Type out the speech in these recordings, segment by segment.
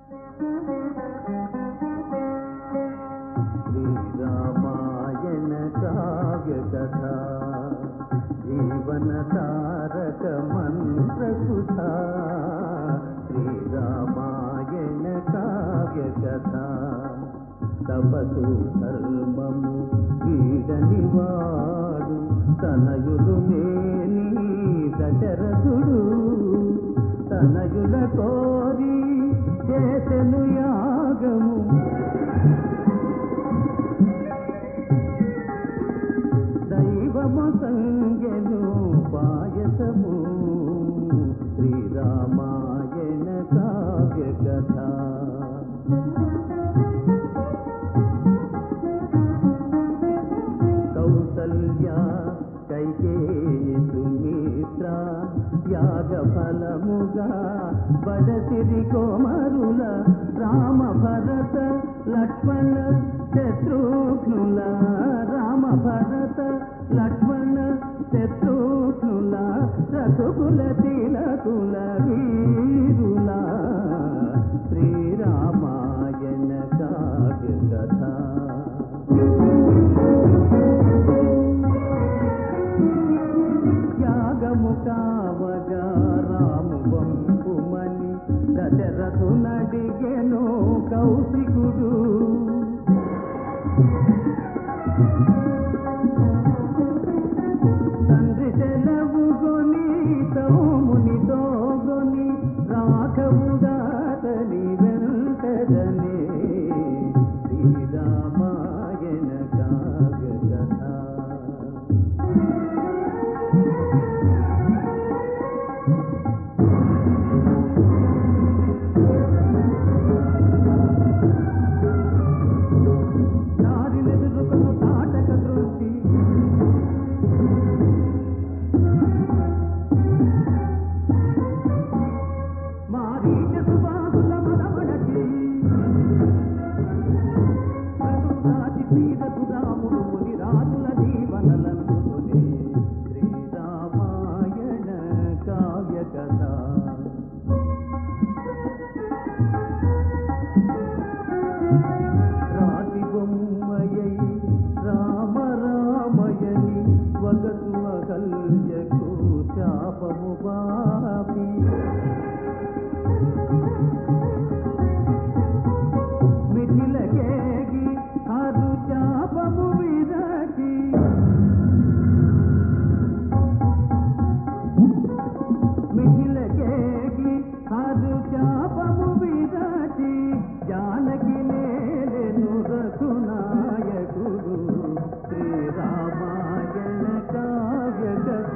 శ్రీరామాయణ కావ్య కథ జీవన తారక మంత్ర సుధా శ్రీరామాయణ కావ్య కథ తపసు ధర్మము వీడని వాడు తనయులు నేని దశరథుడు తనయుల కోరి చేసెను యాగము దైవము సంగెను పాయసము శ్రీరామాయణ కావ్య కథ కౌసల్య కైకేయి సుమిత్ర యాగ ఫలముగా బడసిరి కోమరుల రామ భరత లక్ష్మణ శత్రుఘ్నుల రామ భరత లక్ష్మణ శత్రుఘ్నుల రఘుకుల తిలకుల వీరుల శ్రీరామాయణ కావ్య కథ యాగము కావగా రాము వంపుమని దశరథునడిగెను కౌశికుడు తండ్రి సెలవుగొని తౌమునితో గొని రాఘవుడాతని వెంటనే శ్రీరామాయణ కావ్య కథ శ్రీరామాయణ కావ్య కథ రాతి బొమ్మయై రామ రామయని వగసు అకల్యకు శాపము పాపి మిథిలకేగి హరు శాపము విరచి మిథిలకేగి హరు శాపము విరచి జానకి నేలెను రఘునాయకుడు శ్రీరామాయణ కావ్య కథ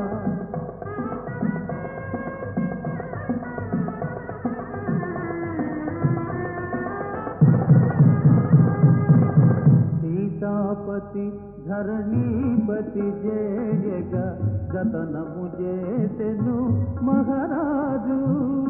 సీతాపతి ధరణీపతి జయగ జతనము చేసెను మహారాజు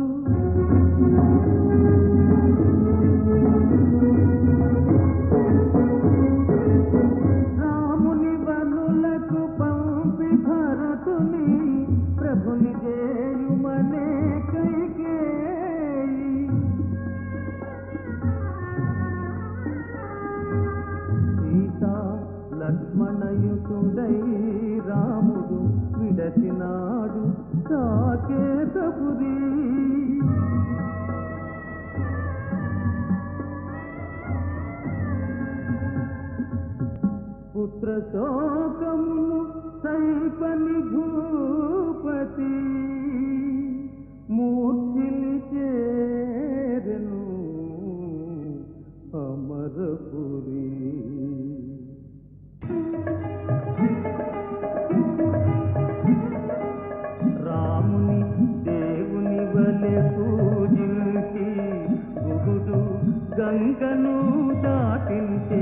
రాముని బనులకు పంపి భరతుని ప్రభుని చేయుమనే కైకేయి సీతా లక్ష్మణయుతుడై రాముడు విడచినాడు సాకేతపురి పుత్ర శోకమును సైపని భూపతి మూర్ఛిని చేరెను అమరపురి రాముని దేవుని వలె పూజించి గుగుడు గంగను దాటించే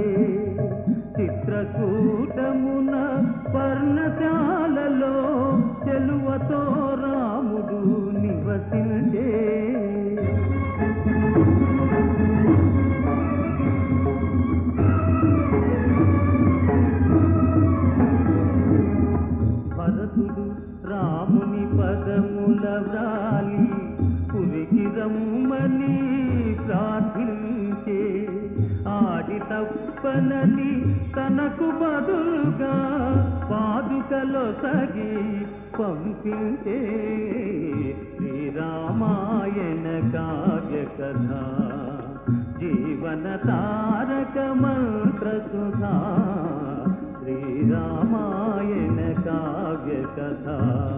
చిత్రకూటమున పర్ణశాలలో చెలువతో రాముడు నివసించే భరతుడు రాముని పదముల వ్రాలి పురికి రమ్మని ప్రార్థించే ఆడి తప్పనని తనకు బదులుగా పాదుకలో సగి పంపించే శ్రీరామాయణ కావ్య కథ జీవన తారక మంత్ర సుధా శ్రీరామాయణ కావ్య కథ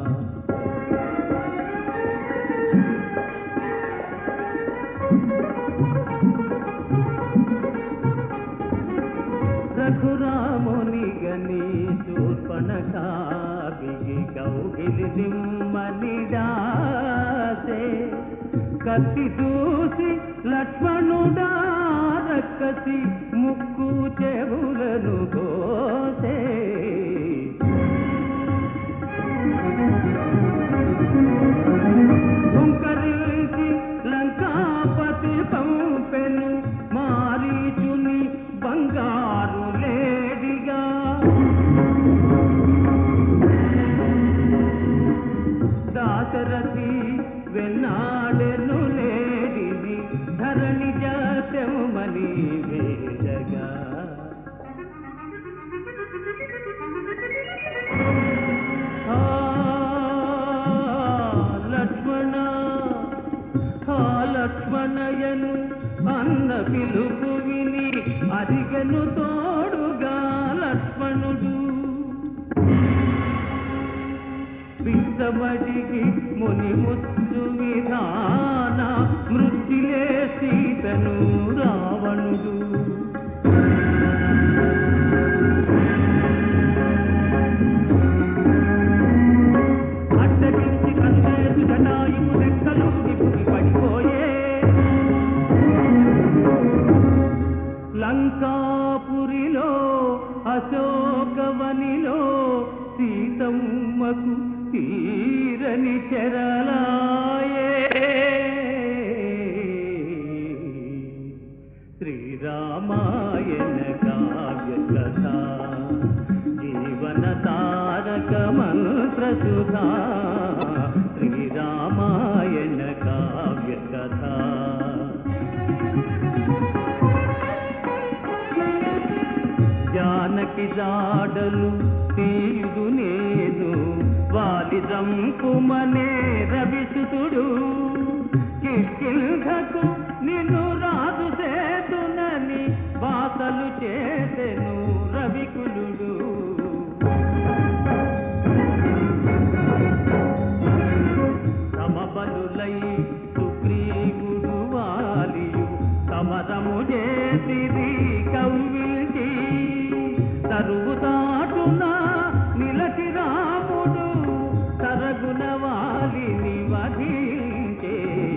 రఘురాముని గని శూర్పణఖ బిగి కౌగిలి దిమ్మనిడాసే కత్తి చూసి లక్ష్మణుడా రక్కసి ముక్కు చెవులను కోసే హుంకరించి లంకాపతి పంపెను మారీచుని బంగారు లేడిగా దాశరథి వెన్నాడెను లేడిని ధరణి జాతమని వేడగా లక్ష్మణయను అన్న పిలుపు విని అరిగను తోడుగా లక్ష్మణుడు విత్తమడిగి ముని ముత్తు విధాన మృత్యులే సీతను రావణుడు అడ్డగించి కన్నేసు జటాయువు రెక్కలు విప్పుకి పడిపోయే లంకాపురిలో అశోకవనిలో సీతమ్మకు తీరని చెరలాయే శ్రీరామాయణ కావ్య కథ జీవన తారక మంత్ర సుధా శ్రీరామాయణ కావ్య కథ జానకి జాడలు తీయుదు నేను వాలి రంపుమనే రవిసుతుడు కిష్కింధకు నిన్ను రాజు చేతునని వాసలు చేసెను రవికులుడు సమబలులై సుగ్రీవుడు వాలియు సమరము చేసిరి కౌవిల్చి తరువు దాటున నిలచి రాముడు తరగున వాలిని వధించే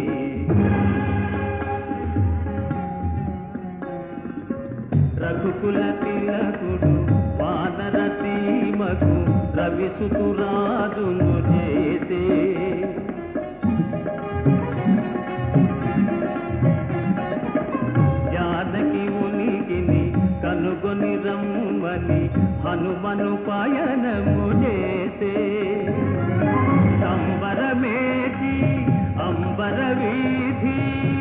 రఘుకుల తిలకుడు వానర సీమకు రవిసుతురాజును చేసే జానకి ఉనికిని కనుగొని రమ్మని హనుమను పయనము చేసే సంబరమేటి అంబర వీధి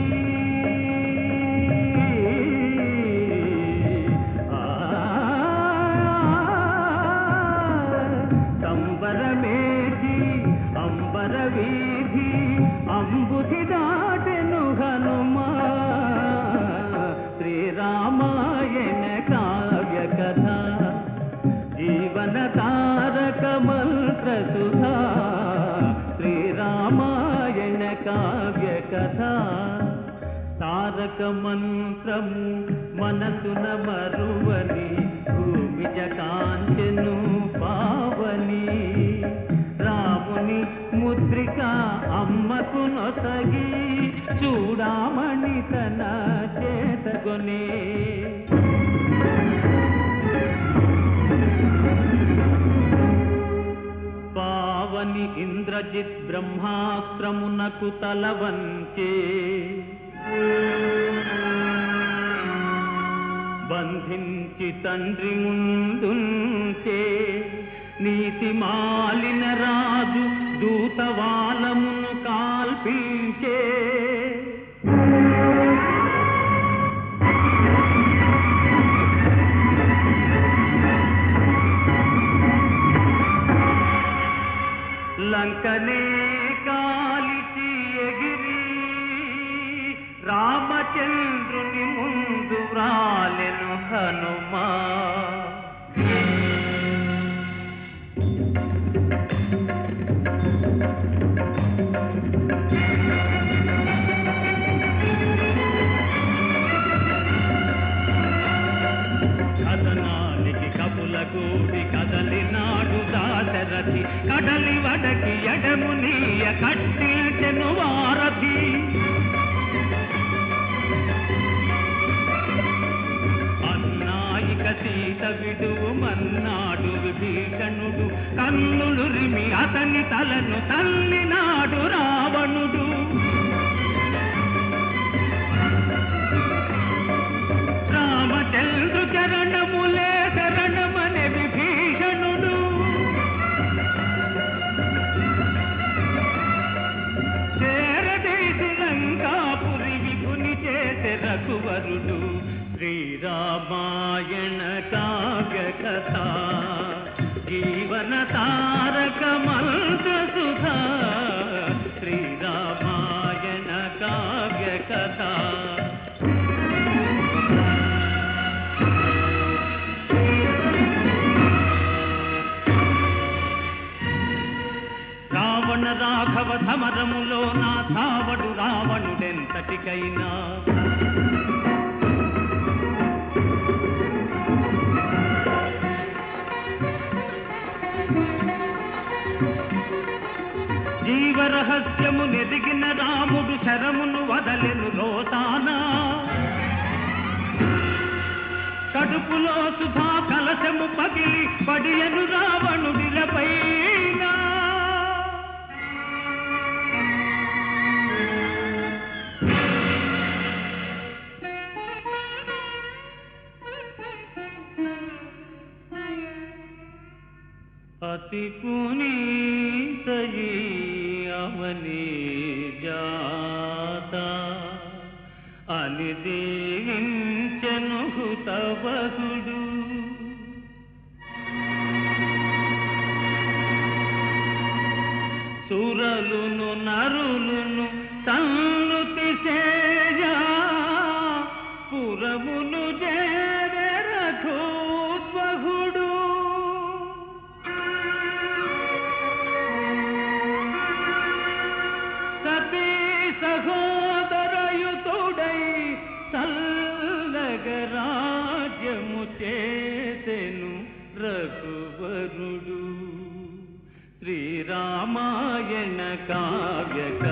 సంబరమేటి అంబర వీధి అంబుధి దాటెను హనుమా శ్రీరామాయణ కావ్య కథ జీవన తారక మంత్ర సుధా శ్రీరామాయణ కావ్య కథ తారక మంత్రము మనసున మరువని భూమిజ కాంచెను పావని రాముని ముద్రిక అమ్మకు నొసగి చూడామణి తన చేతగొనే పావని ఇంద్రజిత్ బ్రహ్మాస్త్రమునకు తలవంచే బంధించి తండ్రి ముందుంచే నీతి మాలిన రాజు దూతవాలమును కాల్పించే రామచంద్రుని ముందు వ్రాలెను హనుమా. కథనానికి కపులగూడి కదలినాడు దాశరథి, కడలి వడకి ఎడమునీయ కట్టించెను వారధి. అన్నాయిక సీత విడువు మన్నాడు విభీషణుడు, కన్నులురిమి అతని తలను తల్లినాడు రావణుడు. రామచంద్రు చరణములే శరణమనే విభీషణుడు, చేరదీసి లంకాపురి విభుని చేసే రఘువరుడు. శ్రీరామాయణ కావ్య కథ జీవన తారక మంత్ర సుధా. శ్రీరామాయణ కావ్య కథ. రావణ రాఘవ సమరములో నా ధావడు రావణుడెంతటికైనా. జీవరహస్యము నెదిగిన రాముడు శరమును వదలెను రోతానా. కడుపులో సుధా కలశము పగిలి పడియను రావణుడిలపైన. అతి పునీతయీ అవని జాత అని దీవించెను హుతవహుడు. సురలును నరులును సన్నుతి సేయా, పురమును చేరే రఘోద్వహుడు. సతీ సహోదరయుతుడై సల్లగరాజ్యము చేసెను రఘువరుడు. శ్రీరామాయణ కావ్య